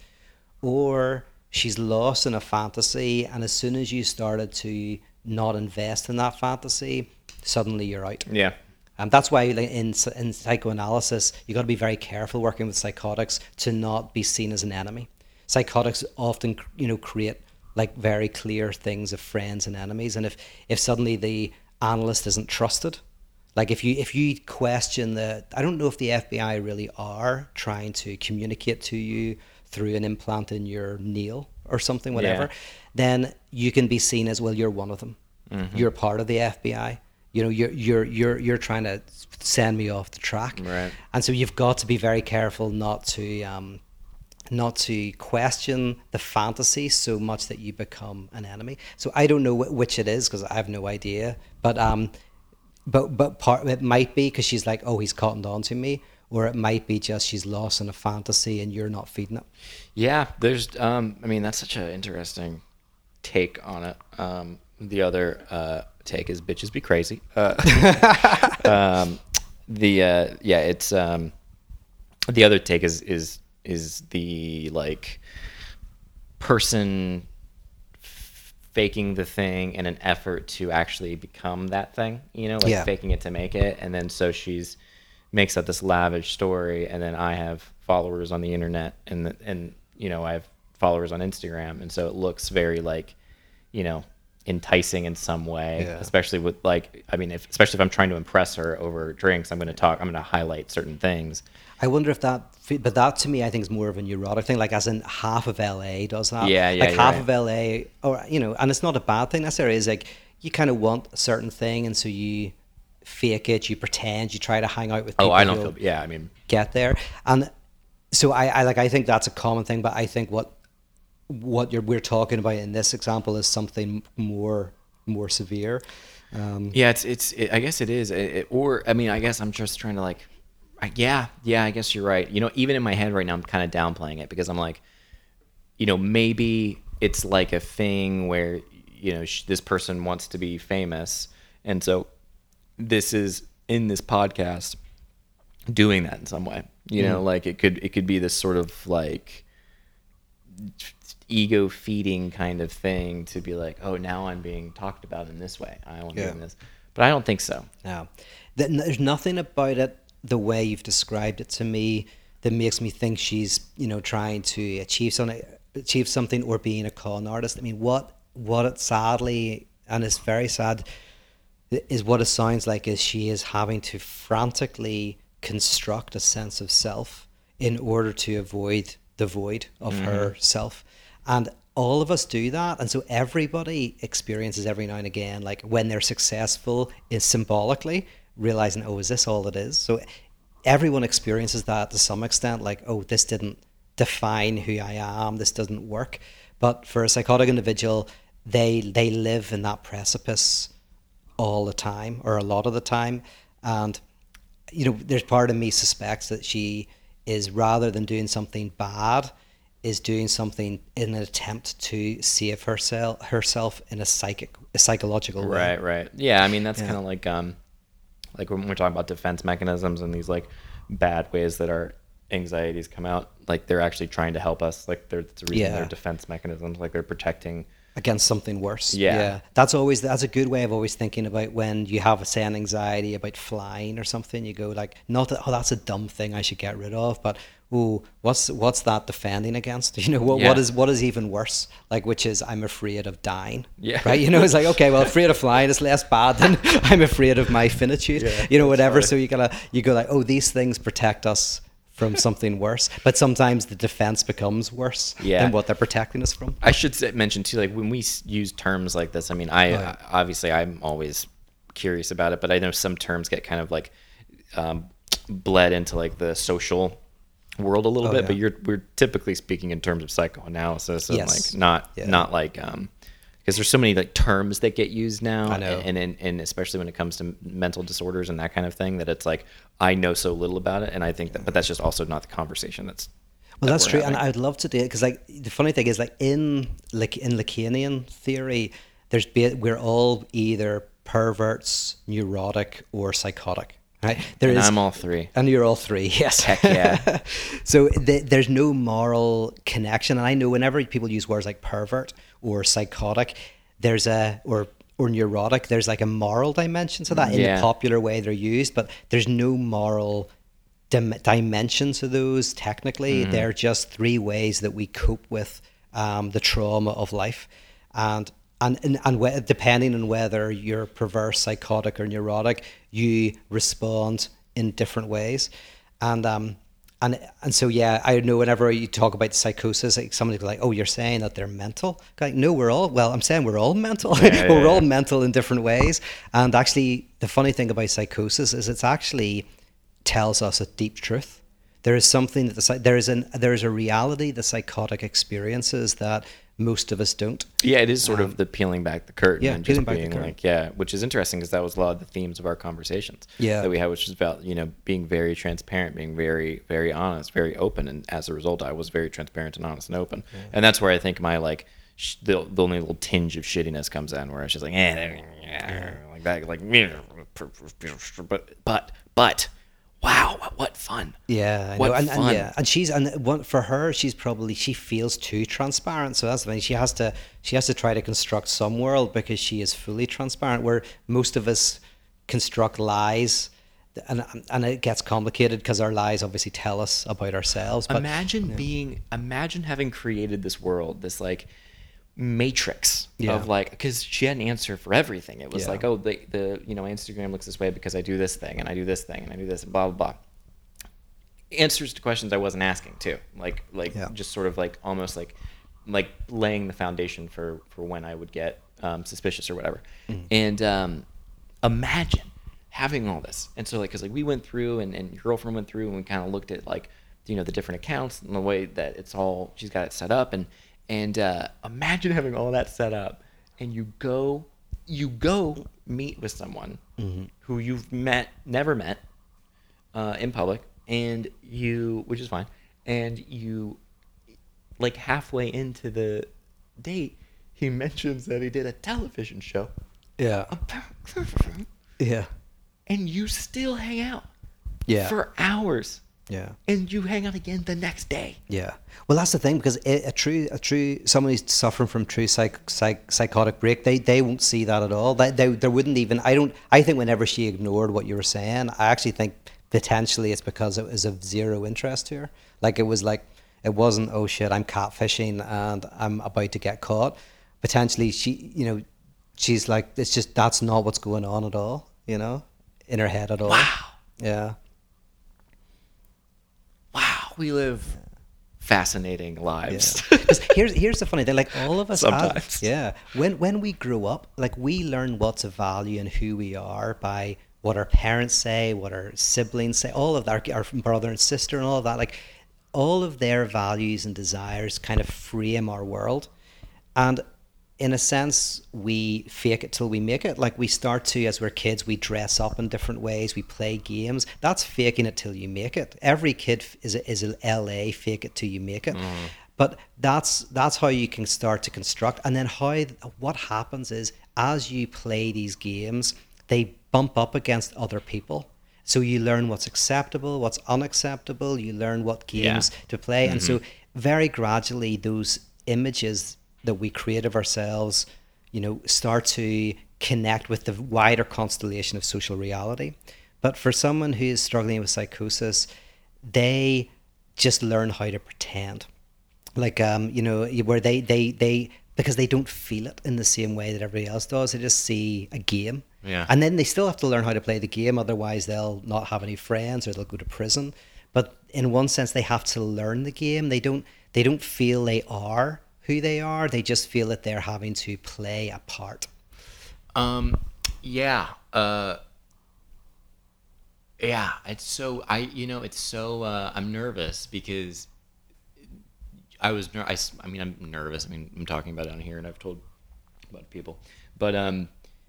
Or she's lost in a fantasy, and as soon as you started to not invest in that fantasy, suddenly you're out. Yeah. Um, that's why in in psychoanalysis, you got to be very careful working with psychotics to not be seen as an enemy. Psychotics often, you know, create like very clear things of friends and enemies. And if, if suddenly the analyst isn't trusted, like if you if you question the, I don't know if the F B I really are trying to communicate to you through an implant in your nail or something, whatever, yeah. then you can be seen as, well, you're one of them. Mm-hmm. You're part of the F B I. You know, you're you're you're you're trying to send me off the track, right? And so you've got to be very careful not to um, not to question the fantasy so much that you become an enemy. So I don't know wh- which it is, because I have no idea. But um, but but part it might be because she's like, oh, he's cottoned on to me, or it might be just she's lost in a fantasy and you're not feeding it. Yeah, there's um, I mean, that's such an interesting take on it. Um, the other uh. take is bitches be crazy. Uh, um, the uh, yeah, it's um, the other take is is is the like person f- faking the thing in an effort to actually become that thing. You know, like yeah. faking it to make it, and then so she's makes up this lavish story, and then I have followers on the internet, and the, and you know I have followers on Instagram, and so it looks very like, you know, enticing in some way, yeah. especially with like, I mean, if, especially if I'm trying to impress her over drinks, I'm going to talk, I'm going to highlight certain things. I wonder if that, but that to me, I think is more of a neurotic thing, like as in half of L A does that. Yeah, yeah, Like half right. of L A, or, you know, and it's not a bad thing necessarily, it's like you kind of want a certain thing, and so you fake it, you pretend, you try to hang out with people. Oh, I don't feel, yeah, I mean. Get there. And so I, I like, I think that's a common thing, but I think what, what you're we're talking about in this example is something more more severe. Um, Yeah, it's it's. It, I guess it is. It, it- or I mean, I guess I'm just trying to like. I, yeah, yeah. I guess you're right. You know, even in my head right now, I'm kind of downplaying it because I'm like, you know, maybe it's like a thing where you know sh- this person wants to be famous, and so this is in this podcast doing that in some way. You know, like it could it could be this sort of like ego feeding kind of thing to be like, oh, now I'm being talked about in this way. I want to Yeah. do this, but I don't think so. No, Th- there's nothing about it the way you've described it to me that makes me think she's, you know, trying to achieve something, achieve something, or being a con artist. I mean, what what it sadly, and it's very sad, is what it sounds like is she is having to frantically construct a sense of self in order to avoid the void of Mm-hmm. herself. And all of us do that. And so everybody experiences every now and again, like when they're successful, is symbolically realizing, oh, is this all it is? So everyone experiences that to some extent, like, oh, this didn't define who I am, this doesn't work. But for a psychotic individual, they they live in that precipice all the time, or a lot of the time. And you know, there's part of me suspects that she is, rather than doing something bad, is doing something in an attempt to save herself herself in a psychic a psychological way. Right, right. Yeah, I mean that's Yeah. kind of like um like when we're talking about defense mechanisms and these like bad ways that our anxieties come out, like they're actually trying to help us. Like they're it's a reason Yeah. they're defense mechanisms, like they're protecting. Against something worse. Yeah. That's always that's a good way of always thinking about when you have a say an anxiety about flying or something. You go like, not that, oh, that's a dumb thing I should get rid of, but oh, what's what's that defending against? You know, what Yeah. what is what is even worse? Like, which is, I'm afraid of dying. Yeah. Right. You know, it's like, okay, well, afraid of flying is less bad than I'm afraid of my finitude. Yeah, you know, that's whatever. funny. So you gotta you go like, oh, these things protect us from something worse. But sometimes the defense becomes worse Yeah. than what they're protecting us from. I should say, mention too, like when we s- use terms like this, I mean, I Oh, yeah. obviously I'm always curious about it, but I know some terms get kind of like um, bled into like the social world a little Oh, bit, yeah. but you're we're typically speaking in terms of psychoanalysis and Yes. like not Yeah. not like um because there's so many like terms that get used now, I know. and and and especially when it comes to mental disorders and that kind of thing, that it's like I know so little about it, and I think that, but that's just also not the conversation that's. Well, that that's we're true, having. and I'd love to do it because, like, the funny thing is, like, in like in Lacanian theory, there's be- we're all either perverts, neurotic, or psychotic. Right? There And is- I'm all three. and you're all three. Yes. Heck yeah. So th- there's no moral connection, and I know whenever people use words like pervert or psychotic, there's a or or neurotic, there's like a moral dimension to that in Yeah. the popular way they're used, but there's no moral dim- dimension to those. Technically, they're just three ways that we cope with um, the trauma of life, and and and, and whe- depending on whether you're perverse, psychotic, or neurotic, you respond in different ways, and um. And and so yeah, I know whenever you talk about psychosis, like somebody go like, "Oh, you're saying that they're mental?" Like, no, we're all well. I'm saying we're all mental. Yeah, we're yeah, all yeah. mental in different ways. And actually, the funny thing about psychosis is it's actually tells us a deep truth. There is something that the psy- there is an there is a reality the psychotic experiences that most of us don't. Yeah, it is sort of the peeling back the curtain yeah, and peeling just back the being curtain. like, yeah, which is interesting because that was a lot of the themes of our conversations Yeah. that we had, which is about, you know, being very transparent, being very, very honest, very open. And as a result, I was very transparent and honest and open. And that's where I think my, like, sh- the, the only little tinge of shittiness comes in, where it's just like, eh, like that, like, but, but, but, wow, what fun. Yeah, I What know. And, and fun. yeah, and she's and one for her, she's probably she feels too transparent. So that's the thing. She has to she has to try to construct some world because she is fully transparent. Where most of us construct lies, and and it gets complicated because our lies obviously tell us about ourselves. But imagine being imagine having created this world, this like matrix Yeah. of like, because she had an answer for everything. It was Yeah. like, oh, the the you know, Instagram looks this way because I do this thing and I do this thing and I do this and blah blah blah. Answers to questions I wasn't asking too, like like Yeah. just sort of like almost like like laying the foundation for for when I would get um, suspicious or whatever. Mm-hmm. And um, imagine having all this. And so like, because like we went through and, and your girlfriend went through and we kind of looked at like, you know, the different accounts and the way that it's all, she's got it set up. And and uh, imagine having all that set up and you go you go meet with someone Mm-hmm. who you've met, never met, uh, in public, and you, which is fine, and you, like halfway into the date, he mentions that he did a television show Yeah. about surfing, Yeah. and you still hang out Yeah. for hours, Yeah. and you hang out again the next day. Yeah. Well, that's the thing, because a, a true, a true, someone who's suffering from true psych, psych, psychotic break, they, they won't see that at all. They, they, there wouldn't even, I don't, I think whenever she ignored what you were saying, I actually think potentially it's because it was of zero interest to her. Like it was like, it wasn't, oh shit, I'm catfishing and I'm about to get caught. Potentially she, you know, she's like, it's just, that's not what's going on at all, you know, in her head at all. Wow. Yeah. Wow, we live fascinating lives. Because here's here's the funny thing, like all of us, Sometimes. Have, yeah. When when we grow up, like we learn what's of value and who we are by what our parents say, what our siblings say, all of that, our, our brother and sister, and all of that. Like all of their values and desires kind of frame our world, and in a sense, we fake it till we make it. Like we start to, as we're kids, we dress up in different ways. We play games. That's faking it till you make it. Every kid is a, is a L A fake it till you make it. Mm. But that's that's how you can start to construct. And then how what happens is as you play these games, they bump up against other people. So you learn what's acceptable, what's unacceptable. You learn what games yeah. to play, mm-hmm. and so very gradually those images that we create of ourselves, you know, start to connect with the wider constellation of social reality. But for someone who is struggling with psychosis, they just learn how to pretend. Like, um, you know, where they, they, they, because they don't feel it in the same way that everybody else does. They just see a game. Yeah. And then they still have to learn how to play the game. Otherwise, they'll not have any friends or they'll go to prison. But in one sense, they have to learn the game. They don't, they don't feel they are who they are. They just feel that they're having to play a part. Um, yeah. Uh, yeah, it's so, I, you know, it's so, uh, I'm nervous because I was, ner- I, I mean, I'm nervous. I mean, I'm talking about it on here and I've told a lot of people, but, um,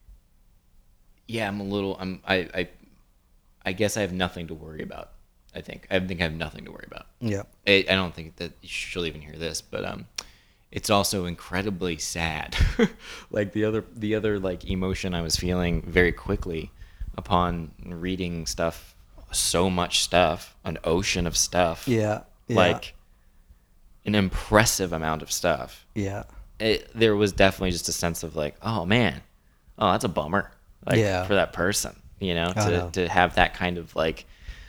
yeah, I'm a little, I'm, I, I, I guess I have nothing to worry about. I think, I think I have nothing to worry about. Yeah. I, I don't think that she'll even hear this, but, um, it's also incredibly sad. Like the other, the other like emotion I was feeling very quickly upon reading stuff, so much stuff, an ocean of stuff. Yeah. yeah. Like an impressive amount of stuff. Yeah. It, there was definitely just a sense of like, oh man, oh, that's a bummer. Like yeah. for that person, you know, to, know. to have that kind of like,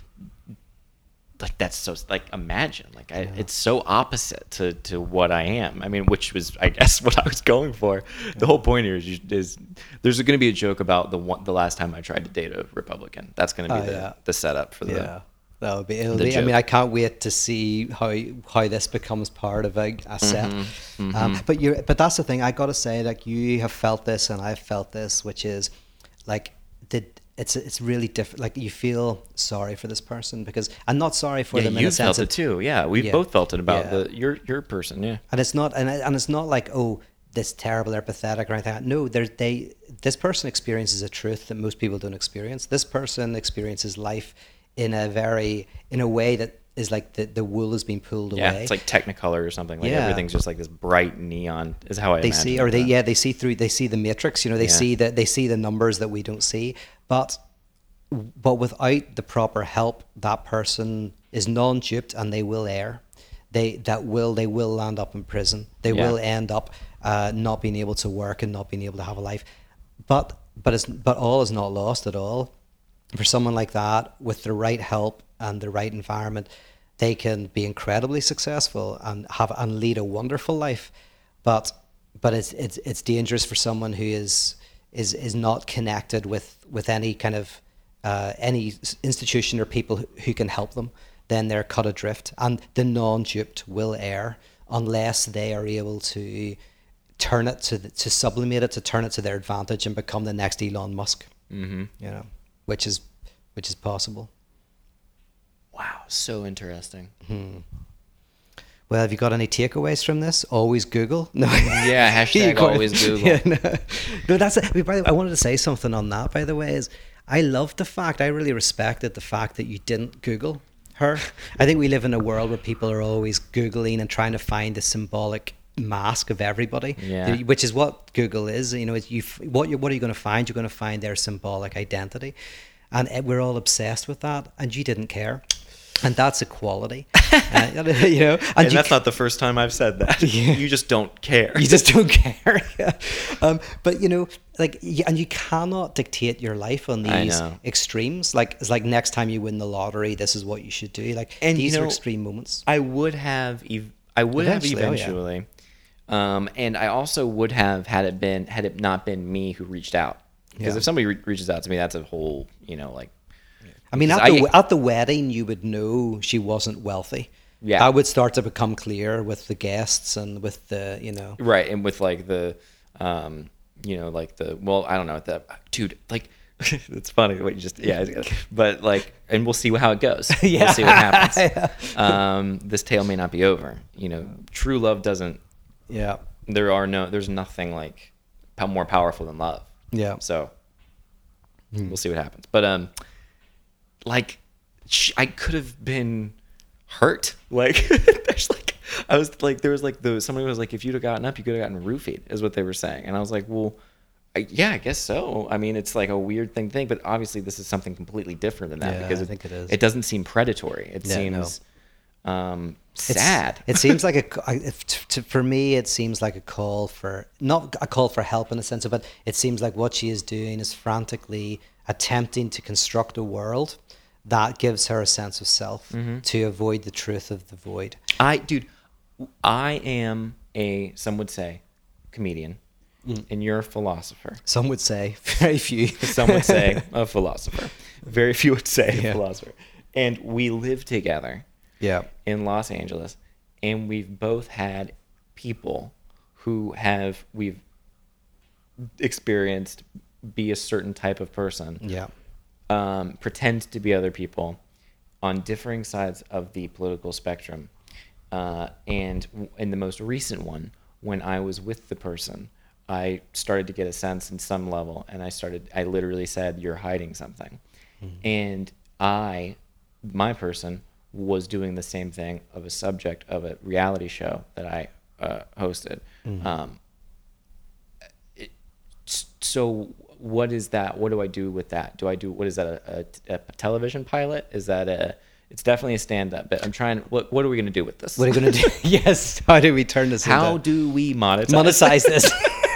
like that's so like imagine like I, yeah. it's so opposite to, to what I am. I mean, which was I guess what I was going for. The whole point here is, is there's going to be a joke about the one the last time I tried to date a Republican. That's going to be oh, the, yeah. the setup for the yeah. That would be. It'll be. Joke. I mean, I can't wait to see how how this becomes part of a, a set. Mm-hmm, mm-hmm. Um, but you but that's the thing. I got to say, like you have felt this and I've felt this, which is like the. It's it's really different. Like you feel sorry for this person because I'm not sorry for yeah, them. You in a sense felt it of, too. Yeah, we yeah, both felt it about yeah. the your your person. Yeah, and it's not and and it's not like oh this terrible or pathetic or anything. No, there they this person experiences a truth that most people don't experience. This person experiences life in a very in a way that is like the, the wool has been pulled yeah, away. It's like Technicolor or something. Like yeah. everything's just like this bright neon is how I they imagine see it, or they but. yeah they see through they see the matrix. You know they Yeah. see that they see the numbers that we don't see, but. But without the proper help, that person is non-duped and they will err. They that will they will land up in prison. They Yeah. will end up uh, not being able to work and not being able to have a life. But but it's but all is not lost at all. For someone like that, with the right help and the right environment, they can be incredibly successful and have and lead a wonderful life. But but it's it's it's dangerous for someone who is is is not connected with with any kind of Uh, any institution or people who, who can help them, then they're cut adrift. And the non-duped will err unless they are able to turn it to the, to sublimate it, to turn it to their advantage and become the next Elon Musk. Mm-hmm. You know, which is which is possible. Wow, so interesting. Hmm. Well, have you got any takeaways from this? Always Google. No. Yeah, hashtag always Google. Yeah, no. no, that's it. I, mean, by the way, I wanted to say something on that, by the way, is I love the fact, I really respected the fact that you didn't Google her. I think we live in a world where people are always Googling and trying to find the symbolic mask of everybody, yeah. which is what Google is. You know, you what you what are you going to find? You're going to find their symbolic identity, and we're all obsessed with that. And you didn't care. And that's equality, uh, you know. And, and that's ca- not the first time I've said that. Yeah. You just don't care. You just don't care. Yeah. Um, but you know, like, and you cannot dictate your life on these extremes. Like, it's like next time you win the lottery, this is what you should do. Like, and these you know, are extreme moments. I would have, ev- I would eventually, have eventually, oh, yeah. um, and I also would have had it been had it not been me who reached out. Because yeah. if somebody re- reaches out to me, that's a whole, you know, like. I mean, at the, I, at the wedding, you would know she wasn't wealthy. Yeah. That would start to become clear with the guests and with the, you know. Right. And with like the, um, you know, like the, well, I don't know. The, dude, like, it's funny what you just, yeah. But like, and we'll see how it goes. Yeah. We'll see what happens. Yeah. Um, this tale may not be over. You know, true love doesn't. Yeah. There are no, there's nothing like more powerful than love. Yeah. So mm. we'll see what happens. But, um, like, I could have been hurt. Like, there's like, I was like, there was like, the somebody was like, if you'd have gotten up, you could have gotten roofied, is what they were saying. And I was like, well, I, yeah, I guess so. I mean, it's like a weird thing, thing, but obviously this is something completely different than that yeah, because I it, think it is. It doesn't seem predatory. It yeah, seems no. um, sad. It's, it seems like a, if, to, for me, it seems like a call for, not a call for help in a sense, but it seems like what she is doing is frantically attempting to construct a world that gives her a sense of self mm-hmm. to avoid the truth of the void. I, dude, I am a, some would say, comedian, mm. and you're a philosopher. Some would say, very few. Some would say a philosopher. Very few would say yeah. a philosopher. And we live together yeah. in Los Angeles, and we've both had people who have, we've experienced be a certain type of person. Yeah. Um, pretend to be other people on differing sides of the political spectrum. Uh, and w- in the most recent one, when I was with the person, I started to get a sense in some level, and I started, I literally said, you're hiding something. Mm-hmm. And I, my person, was doing the same thing of a subject of a reality show that I uh, hosted. Mm-hmm. Um, it, so what is that? What do I do with that? Do I do, what is that, a, a, a television pilot? Is that a, it's definitely a stand-up, but I'm trying, what what are we going to do with this? What are we going to do? Yes. How do we turn this How into... do we monetize? Monetize this.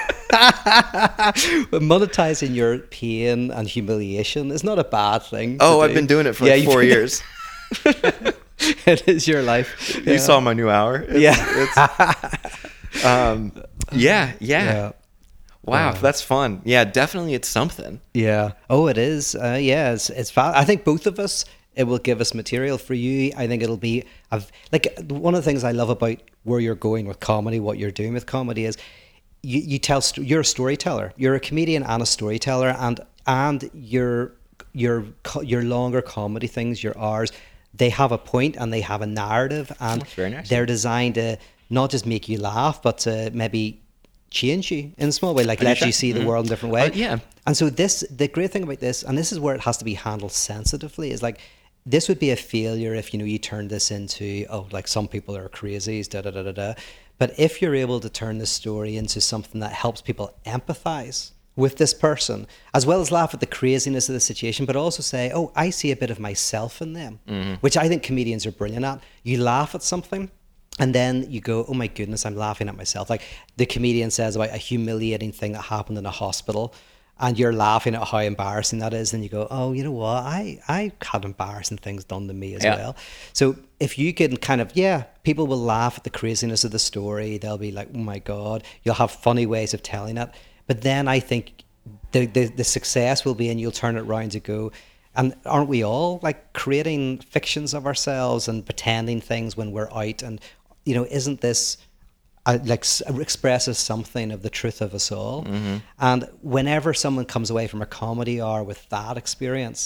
Monetizing your pain and humiliation is not a bad thing. Oh, do. I've been doing it for like yeah, four years. It is your life. You yeah. saw my new hour. It's, yeah. It's, um, yeah, yeah. Yeah. Wow, uh, that's fun. Yeah, definitely it's something. Yeah. Oh, it is. Uh, yeah, it's, it's fa- I think both of us, it will give us material. For you, I think it'll be, I've, like, one of the things I love about where you're going with comedy, what you're doing with comedy is you, you tell, you're a storyteller. You're a comedian and a storyteller, and and your, your, your longer comedy things, your hours, they have a point and they have a narrative, and very nice. They're designed to not just make you laugh, but to maybe change you in a small way, like let you see the mm-hmm. world in a different way. Uh, yeah. And so this, the great thing about this, and this is where it has to be handled sensitively, is like, this would be a failure if, you know, you turn this into, oh, like some people are crazies, da da da da da. But if you're able to turn this story into something that helps people empathize with this person, as well as laugh at the craziness of the situation, but also say, oh, I see a bit of myself in them, mm-hmm. which I think comedians are brilliant at. You laugh at something, and then you go, oh my goodness, I'm laughing at myself. Like the comedian says about a humiliating thing that happened in a hospital, and you're laughing at how embarrassing that is. And you go, oh, you know what? I, I had embarrassing things done to me as yeah. well. So if you can kind of, yeah, people will laugh at the craziness of the story. They'll be like, oh my God, you'll have funny ways of telling it. But then I think the, the, the success will be, and you'll turn it around to go, and aren't we all like creating fictions of ourselves and pretending things when we're out? And, you know, isn't this uh, like expresses something of the truth of us all? Mm-hmm. And whenever someone comes away from a comedy hour with that experience,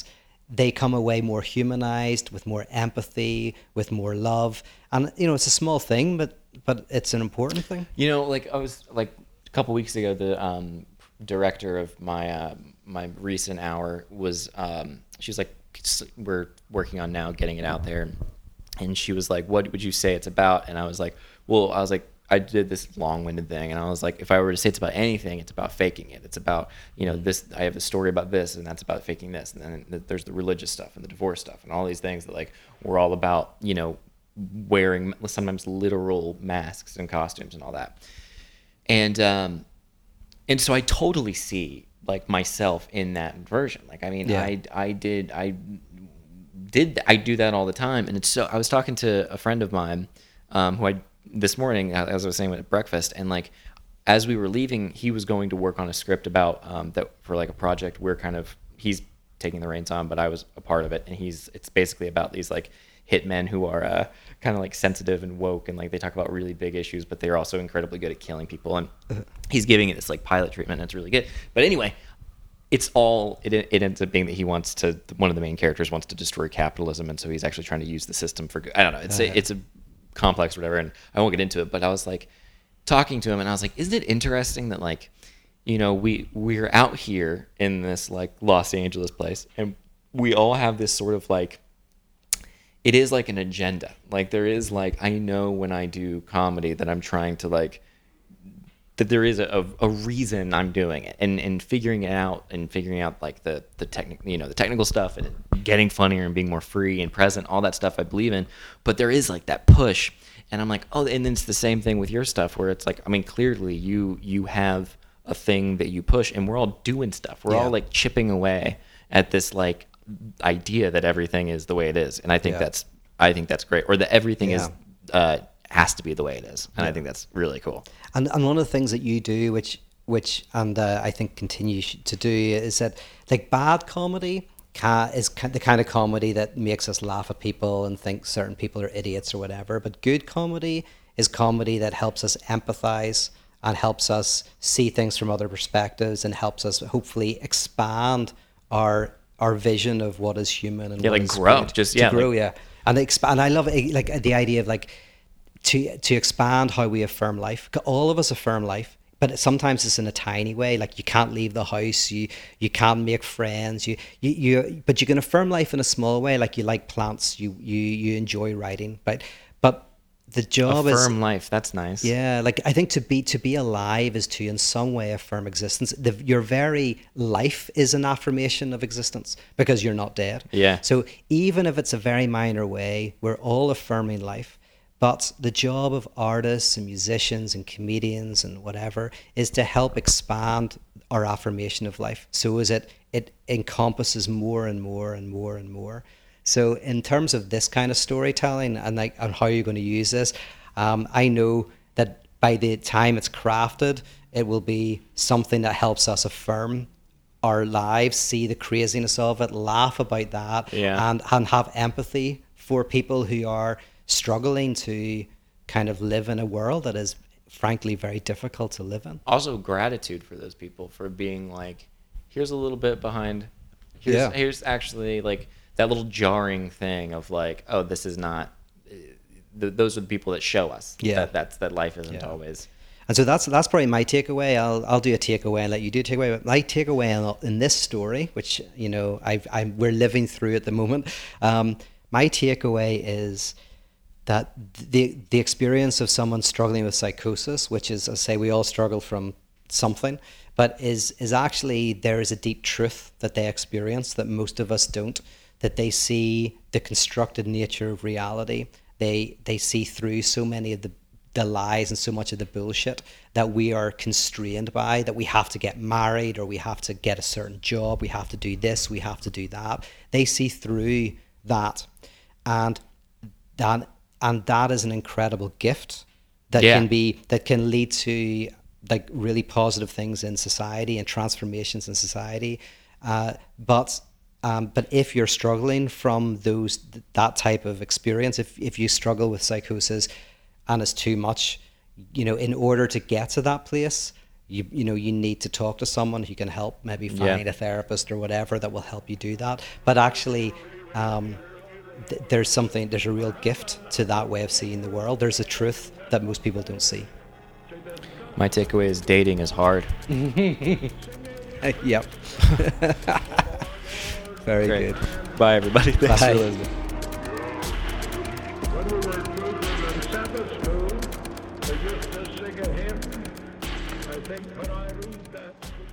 they come away more humanized, with more empathy, with more love. And, you know, it's a small thing, but but it's an important thing. You know, like I was like a couple weeks ago, the um, director of my uh, my recent hour was, um, she was like, we're working on now getting it out there. And she was like, what would you say it's about? And I was like, well, I was like, I did this long-winded thing, and I was like, if I were to say it's about anything, it's about faking it. It's about, you know, this, I have a story about this, and that's about faking this. And then there's the religious stuff and the divorce stuff and all these things that, like, we're all about, you know, wearing sometimes literal masks and costumes and all that. And, um, and so I totally see, like, myself in that version. Like, I mean, yeah. I, I did, I did, I do that all the time. And it's so, I was talking to a friend of mine, um, who I, this morning, as I was saying at breakfast, and like as we were leaving, he was going to work on a script about um, that for like a project we're kind of, he's taking the reins on, but I was a part of it, and he's it's basically about these like hitmen who are uh, kind of like sensitive and woke, and like they talk about really big issues, but they're also incredibly good at killing people, and he's giving it this like pilot treatment, and it's really good. But anyway, it's all it, it ends up being that he wants to, one of the main characters wants to destroy capitalism, and so he's actually trying to use the system for good. I don't know, it's a, it's a complex or whatever, and I won't get into it, but I was like talking to him, and I was like, isn't it interesting that, like, you know, we we're out here in this like Los Angeles place, and we all have this sort of like, it is like an agenda. Like there is like, I know when I do comedy that I'm trying to like, that there is a, a reason I'm doing it, and, and figuring it out and figuring out like the, the technical, you know, the technical stuff, and getting funnier and being more free and present, all that stuff I believe in. But there is like that push, and I'm like, oh, and then it's the same thing with your stuff where it's like, I mean, clearly you, you have a thing that you push, and we're all doing stuff. We're yeah. all like chipping away at this like idea that everything is the way it is. And I think yeah. that's, I think that's great. Or that everything yeah. is, uh, has to be the way it is, and yeah. I think that's really cool. And and one of the things that you do, which which and uh, I think continue to do, is that like bad comedy ca- is ca- the kind of comedy that makes us laugh at people and think certain people are idiots or whatever. But good comedy is comedy that helps us empathize and helps us see things from other perspectives and helps us hopefully expand our our vision of what is human and yeah, what like is grow, good. just to yeah, grow, like, yeah. And expand. I love it, like the idea of like. To to expand how we affirm life. All of us affirm life, but sometimes it's in a tiny way. Like you can't leave the house, you you can't make friends, you you, you but you can affirm life in a small way. Like you like plants, you you you enjoy writing, but but the job is affirm life. That's nice. Yeah, like I think to be to be alive is to in some way affirm existence. The, your very life is an affirmation of existence because you're not dead. Yeah. So even if it's a very minor way, we're all affirming life. But the job of artists and musicians and comedians and whatever is to help expand our affirmation of life. So as it it encompasses more and more and more and more. So in terms of this kind of storytelling and like and how you're going to use this, um, I know that by the time it's crafted, it will be something that helps us affirm our lives, see the craziness of it, laugh about that, yeah. and and have empathy for people who are struggling to kind of live in a world that is frankly very difficult to live in. Also gratitude for those people for being like, here's a little bit behind, here's, yeah. here's actually like that little jarring thing of like, oh, this is not, th- those are the people that show us yeah. that that's that life isn't yeah. always. And so that's that's probably my takeaway. I'll I'll do a takeaway and let you do a takeaway. But my takeaway in, in this story, which you know I've I'm we're living through at the moment, um, my takeaway is that the the experience of someone struggling with psychosis, which is, I say, we all struggle from something, but is is actually there is a deep truth that they experience that most of us don't, that they see the constructed nature of reality. They they see through so many of the, the lies and so much of the bullshit that we are constrained by, that we have to get married or we have to get a certain job, we have to do this, we have to do that. They see through that, and that And that is an incredible gift that yeah. can be that can lead to like really positive things in society and transformations in society. Uh, but um, but if you're struggling from those that type of experience, if if you struggle with psychosis and it's too much, you know, in order to get to that place, you you know you need to talk to someone who can help, maybe find Yeah. a therapist or whatever that will help you do that. But actually, um, th- there's something, there's a real gift to that way of seeing the world. There's a truth that most people don't see. My takeaway is dating is hard. Yep. Very Great. good. Bye, everybody. Thanks Bye. for listening. When we were children in Sabbath school, they used to sing a hymn. I think when I read that.